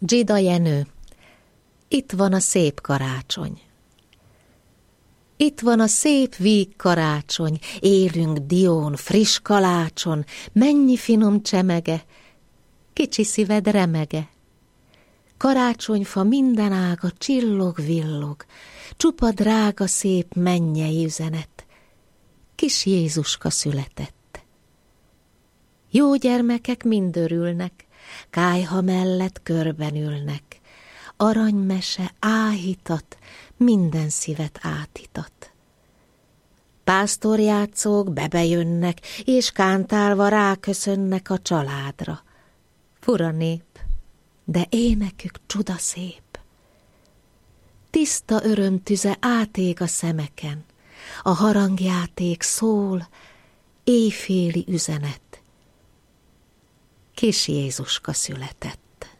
Dzsida Jenő. Itt van a szép karácsony. Itt van a szép víg karácsony, élünk dión, friss kalácson, mennyi finom csemege, kicsi szíved remege. Karácsonyfa minden ága csillog-villog, csupa drága szép mennyei üzenet, kis Jézuska született. Jó gyermekek mind örülnek, kályha mellett körben ülnek, aranymese áhítat, minden szívet átítat. Pásztorjátszók bebejönnek, és kántálva ráköszönnek a családra. Fura nép, de énekük csudaszép. Tiszta örömtüze átég a szemeken, a harangjáték szól, éjféli üzenet. Kis Jézuska született.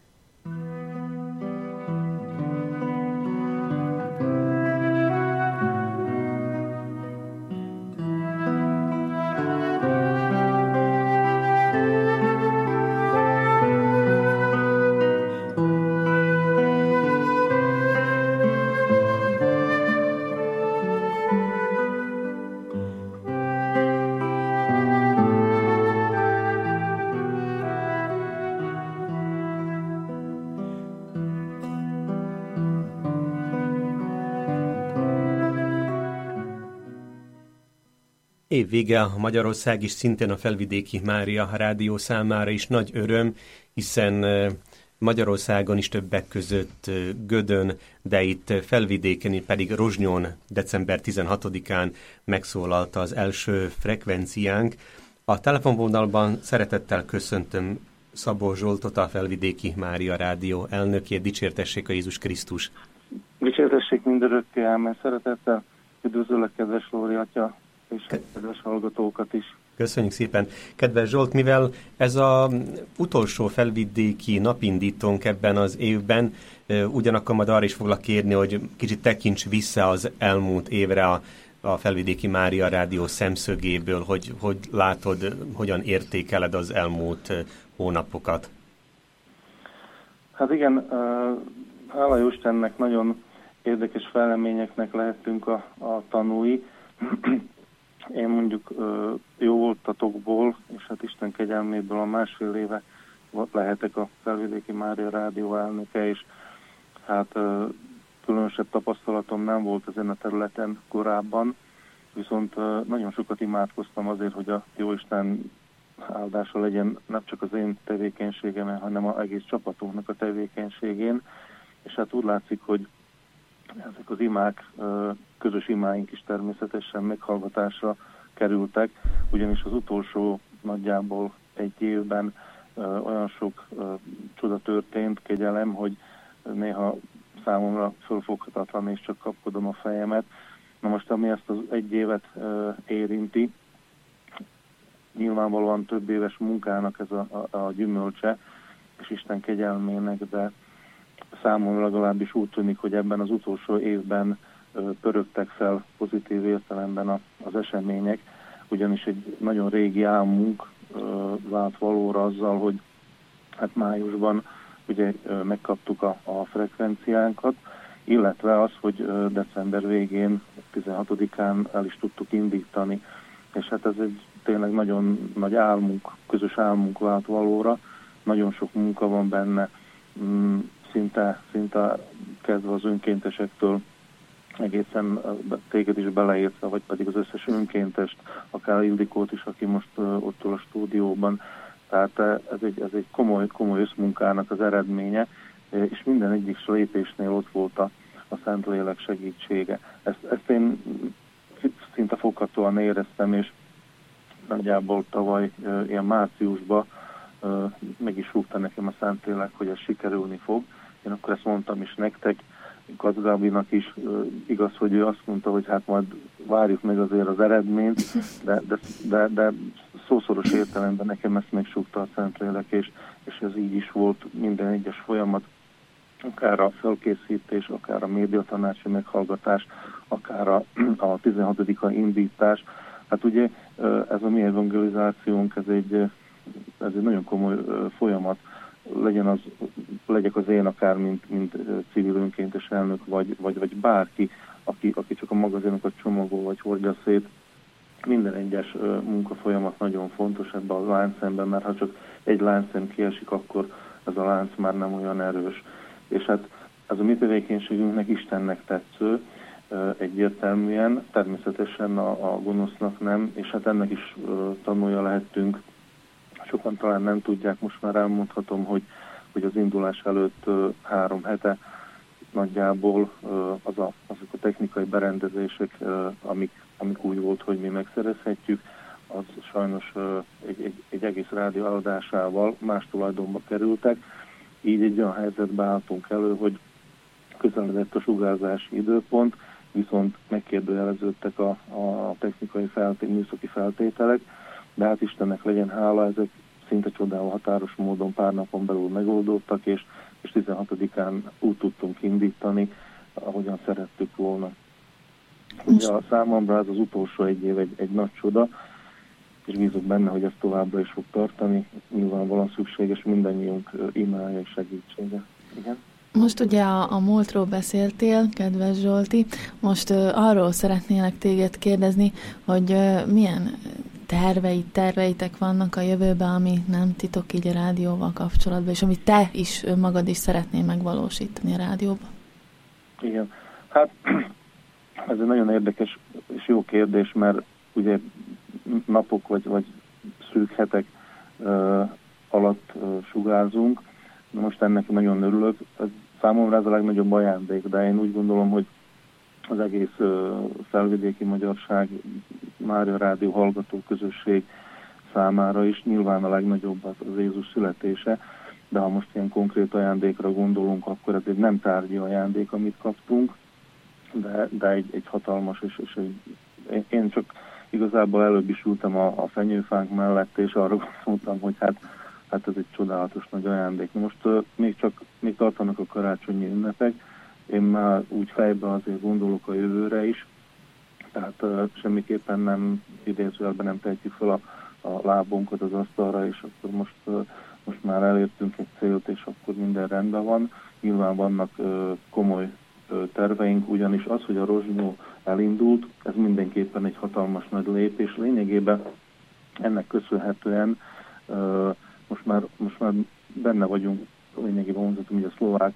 Évvége a Magyarország is szintén a Felvidéki Mária Rádió számára is nagy öröm, hiszen Magyarországon is többek között Gödön, de itt Felvidéken pedig Rozsnyon december 16-án megszólalt az első frekvenciánk. A telefonvonalban szeretettel köszöntöm Szabó Zsoltot, a Felvidéki Mária Rádió elnökét. Dicsértessék a Jézus Krisztus! Dicsértessék mindörökké, ámen. Szeretettel üdvözöllek, kedves Lóri atya, és kedves hallgatókat is. Köszönjük szépen. Kedves Zsolt, mivel ez az utolsó felvidéki napindítónk ebben az évben, ugyanakkor majd arra is foglak kérni, hogy kicsit tekints vissza az elmúlt évre a Felvidéki Mária Rádió szemszögéből, hogy látod, hogyan értékeled az elmúlt hónapokat. Hát igen, hála jó Istennek, nagyon érdekes fejleményeknek lehetünk a tanúi. Én mondjuk jó voltatokból, és hát Isten kegyelméből a másfél éve lehetek a Felvidéki Mária Rádió elnöke, és hát különösebb tapasztalatom nem volt ezen a területen korábban, viszont nagyon sokat imádkoztam azért, hogy a Jóisten áldása legyen nem csak az én tevékenységemen, hanem az egész csapatunknak a tevékenységén, és hát úgy látszik, hogy ezek az imák, közös imáink is természetesen meghallgatásra kerültek, ugyanis az utolsó nagyjából egy évben olyan sok csoda történt, kegyelem, hogy néha számomra fölfoghatatlan, és csak kapkodom a fejemet. Na most, ami ezt az egy évet érinti, nyilvánvalóan több éves munkának ez a gyümölcse, és Isten kegyelmének, de számomra legalábbis úgy tűnik, hogy ebben az utolsó évben pörögtek fel pozitív értelemben az események, ugyanis egy nagyon régi álmunk vált valóra azzal, hogy hát májusban ugye megkaptuk a frekvenciánkat, illetve az, hogy december végén, 16-án el is tudtuk indítani, és hát ez egy tényleg nagyon nagy álmunk, közös álmunk vált valóra, nagyon sok munka van benne, szinte kezdve az önkéntesektől, egészen téged is beleértve, vagy pedig az összes önkéntest, akár Ildikót is, aki most ott ül a stúdióban. Tehát ez egy komoly összmunkának az eredménye, és minden egyik lépésnél ott volt a Szentlélek segítsége. Ezt én szinte foghatóan éreztem, és nagyjából tavaly ilyen márciusban meg is rúgta nekem a Szentlélek, hogy ez sikerülni fog. Én akkor ezt mondtam is nektek, Kac Gábinak is, igaz, hogy ő azt mondta, hogy hát majd várjuk meg azért az eredményt, de szószoros értelemben nekem ezt megsúgta a Szentlélek, és ez így is volt minden egyes folyamat, akár a felkészítés, akár a médiatanácsi meghallgatás, akár a 16. indítás. Hát ugye ez a mi evangelizációnk, ez egy nagyon komoly folyamat, legyen az legyek az én akár, mint civil önkéntes elnök, vagy bárki, aki csak a magazinokat csomagol, vagy hordja szét. Minden egyes munkafolyamat nagyon fontos ebben a láncszemben, mert ha csak egy láncszem kiesik, akkor ez a lánc már nem olyan erős. És hát ez a mi tevékenységünknek Istennek tetsző, egyértelműen, természetesen a gonosznak nem, és hát ennek is tanulja lehetünk. Sokan talán nem tudják, most már elmondhatom, hogy az indulás előtt 3 hete nagyjából azok a technikai berendezések, amik úgy volt, hogy mi megszerezhetjük, az sajnos egy egész rádió eladásával más tulajdonba kerültek. Így egy olyan helyzetbe álltunk elő, hogy közeledett a sugárzási időpont, viszont megkérdőjeleződtek a technikai műszaki feltételek, de hát Istennek legyen hála, ezek szinte csodáló határos módon pár napon belül megoldódtak, és 16-án úgy tudtunk indítani, ahogyan szerettük volna. Ugye a számomra ez az utolsó egy év egy nagy csoda, és bízok benne, hogy ez továbbra is fog tartani. Nyilvánvalóan szükséges mindannyiunk imája és segítsége. Igen? Most ugye a múltról beszéltél, kedves Zsolti, most arról szeretnélek téged kérdezni, hogy milyen terveitek vannak a jövőben, ami nem titok így a rádióval kapcsolatban, és amit te is magad is szeretnél megvalósítani a rádióban. Igen, hát ez egy nagyon érdekes és jó kérdés, mert ugye napok vagy szűk hetek alatt sugárzunk. Most ennek nagyon örülök. Számomra ez a legnagyobb ajándék, de én úgy gondolom, hogy az egész felvidéki magyarság, Mária Rádió hallgató közösség számára is nyilván a legnagyobb az Jézus születése, de ha most ilyen konkrét ajándékra gondolunk, akkor ez egy nem tárgyi ajándék, amit kaptunk, de egy hatalmas, és én csak igazából előbb is ültem a fenyőfánk mellett, és arra gondoltam, hogy hát ez egy csodálatos nagy ajándék. Most még tartanak a karácsonyi ünnepek, én már úgy fejben azért gondolok a jövőre is, tehát semmiképpen nem idézőjelben nem tehetjük fel a lábunkat az asztalra, és akkor most már elértünk egy célt, és akkor minden rendben van. Nyilván vannak komoly terveink, ugyanis az, hogy a Rozsnyó elindult, ez mindenképpen egy hatalmas nagy lépés. Lényegében ennek köszönhetően most már benne vagyunk lényegében mondhatom, hogy a szlovák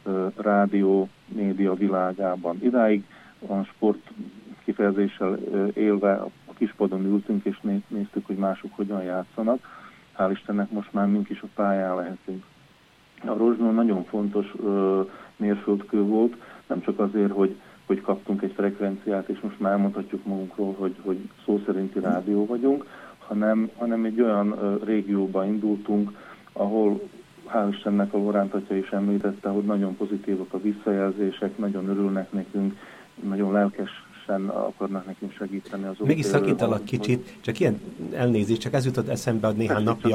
rádió média világában. Idáig a sport kifejezéssel élve a kispadon ültünk, és néztük, hogy mások hogyan játszanak. Hál' Istennek most már mink is a pályán lehetünk. A Rozsnyó nagyon fontos mérföldkő volt, nem csak azért, hogy kaptunk egy frekvenciát, és most már elmondhatjuk magunkról, hogy szó szerinti rádió vagyunk, hanem egy olyan régióba indultunk, ahol hál' Istennek a Loránd atya is említette, hogy nagyon pozitívak a visszajelzések, nagyon örülnek nekünk, nagyon lelkesen akarnak nekünk segíteni az mégis szakítalak kicsit, csak ilyen elnézést, csak ez jutott eszembe, hogy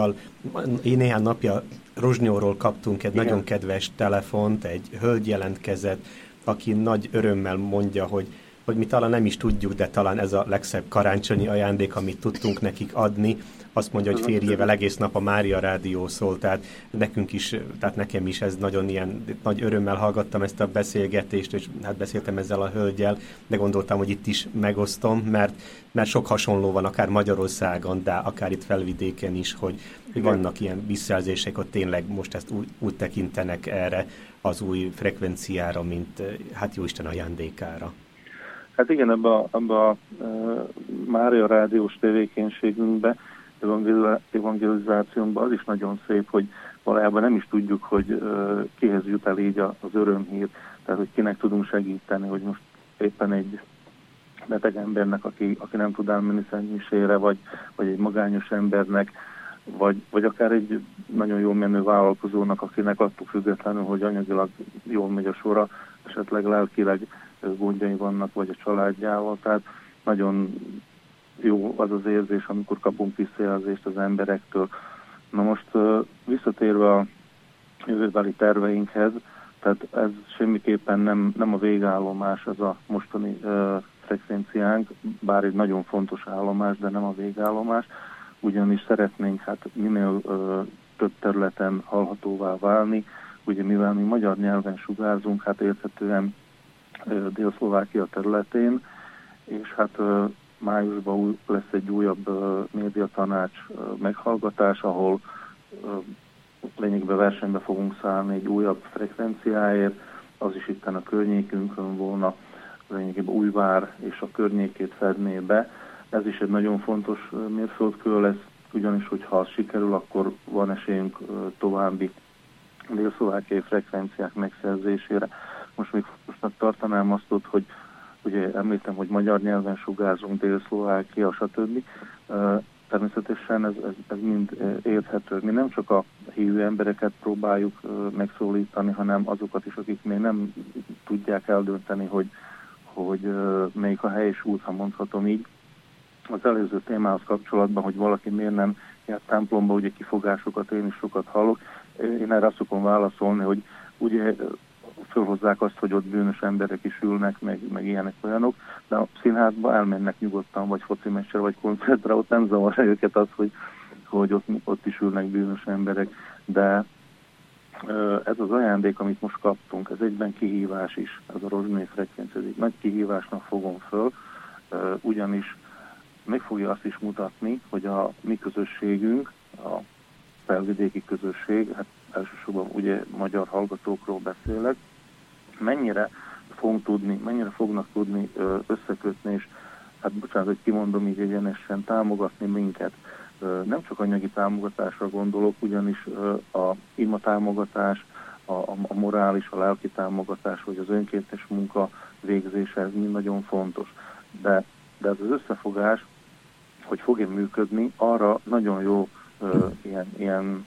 néhány napja Rozsnyóról kaptunk egy nagyon kedves telefont, egy hölgy jelentkezett, aki nagy örömmel mondja, hogy mi talán nem is tudjuk, de talán ez a legszebb karácsonyi ajándék, amit tudtunk nekik adni. Azt mondja, hogy férjével egész nap a Mária Rádió szól, tehát nekünk is, tehát nekem is ez nagyon ilyen nagy örömmel hallgattam ezt a beszélgetést, és hát beszéltem ezzel a hölgyel, de gondoltam, hogy itt is megosztom, mert sok hasonló van, akár Magyarországon, de akár itt felvidéken is, hogy vannak ilyen visszajelzések, hogy tényleg most ezt úgy tekintenek erre az új frekvenciára, mint hát jóisten ajándékára. Hát igen, ebbe a Mária Rádiós tevékenységünkben, evangelizációnkban az is nagyon szép, hogy valójában nem is tudjuk, hogy kihez jut el így az örömhír, tehát hogy kinek tudunk segíteni, hogy most éppen egy beteg embernek, aki nem tud elmenni szentmisére, vagy egy magányos embernek, vagy akár egy nagyon jól menő vállalkozónak, akinek attól függetlenül, hogy anyagilag jól megy a sora, esetleg lelkileg gondjai vannak, vagy a családjával, tehát nagyon jó az az érzés, amikor kapunk visszajelzést az emberektől. Na most visszatérve a jövőbeli terveinkhez, tehát ez semmiképpen nem a végállomás, az a mostani frekvenciánk, bár egy nagyon fontos állomás, de nem a végállomás, ugyanis szeretnénk hát minél több területen hallhatóvá válni, ugye mivel mi magyar nyelven sugárzunk, hát érthetően Dél-Szlovákia területén, és hát májusban lesz egy újabb médiatanács meghallgatás, ahol lényegben versenybe fogunk szállni egy újabb frekvenciáért, az is itten a környékünkön volna, lényegében Újvár és a környékét fedné be. Ez is egy nagyon fontos mérföldkő lesz, ugyanis, hogyha az sikerül, akkor van esélyünk további dél-szlovákiai frekvenciák megszerzésére. Most még fontosnak tartanám azt, hogy ugye említem, hogy magyar nyelven sugárzunk, Dél-Szlovákia, stb. Természetesen ez mind érthető. Mi nem csak a hívő embereket próbáljuk megszólítani, hanem azokat is, akik még nem tudják eldönteni, hogy melyik a helyes út, ha mondhatom így. Az előző témához kapcsolatban, hogy valaki miért nem járt templomba, ugye kifogásokat én is sokat hallok. Én erre azt szokom válaszolni, hogy ugye fölhozzák azt, hogy ott bűnös emberek is ülnek, meg ilyenek olyanok, de a színházba elmennek nyugodtan, vagy foci meccsre, vagy koncertre, ott nem zavarja őket az, hogy ott is ülnek bűnös emberek, de ez az ajándék, amit most kaptunk, ez egyben kihívás is, ez a rozsnyói frekvencia, egy nagy kihívásnak fogom föl, ugyanis meg fogja azt is mutatni, hogy a mi közösségünk, a felvidéki közösség, hát elsősorban ugye magyar hallgatókról beszélek, mennyire fognak tudni összekötni, és hát bocsánat, hogy kimondom így egyenesen, támogatni minket. Nem csak anyagi támogatásra gondolok, ugyanis a ima támogatás, a morális, a lelki támogatás, vagy az önkéntes munka végzése, ez mind nagyon fontos. De ez az összefogás, hogy fog-e működni, arra nagyon jó ilyen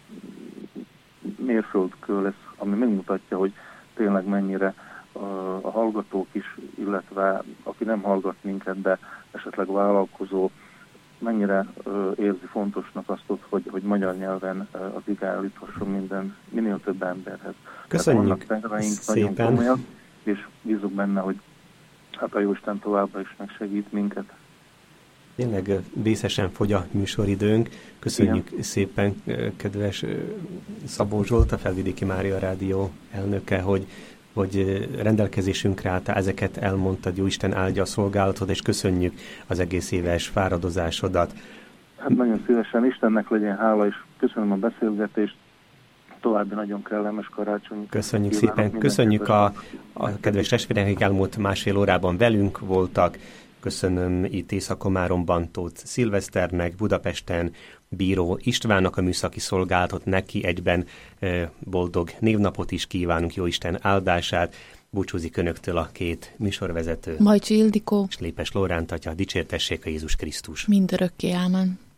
mérföldkő lesz, ami megmutatja, hogy tényleg mennyire a hallgatók is, illetve aki nem hallgat minket, de esetleg vállalkozó, mennyire érzi fontosnak azt, hogy magyar nyelven az ige eljuthasson minél több emberhez. Köszönjük szépen! Nagyon komolyak, és bízok benne, hogy hát a Jóisten továbbra is megsegít minket. Tényleg vészesen fogy a műsoridőnk. Köszönjük szépen, kedves Szabó Zsolt, a Felvidéki Mária Rádió elnöke, hogy rendelkezésünkre álltál, ezeket elmondtad, Jóisten áldja a szolgálatod, és köszönjük az egész éves fáradozásodat. Hát nagyon szívesen, Istennek legyen hála, és köszönöm a beszélgetést, további nagyon kellemes karácsony. Köszönjük szépen, köszönjük a kedves testvérek, akik elmúlt másfél órában velünk voltak. Köszönöm itt Észak-Komáromban Tóth Szilveszternek, Budapesten Bíró Istvánnak a műszaki szolgálatot, neki egyben boldog névnapot is kívánunk, Jóisten áldását. Búcsúzik önöktől a két műsorvezető. Bajcsi Ildikó és Lépes Lóránt atya, dicsértessék a Jézus Krisztus. Mindörökké, ámen.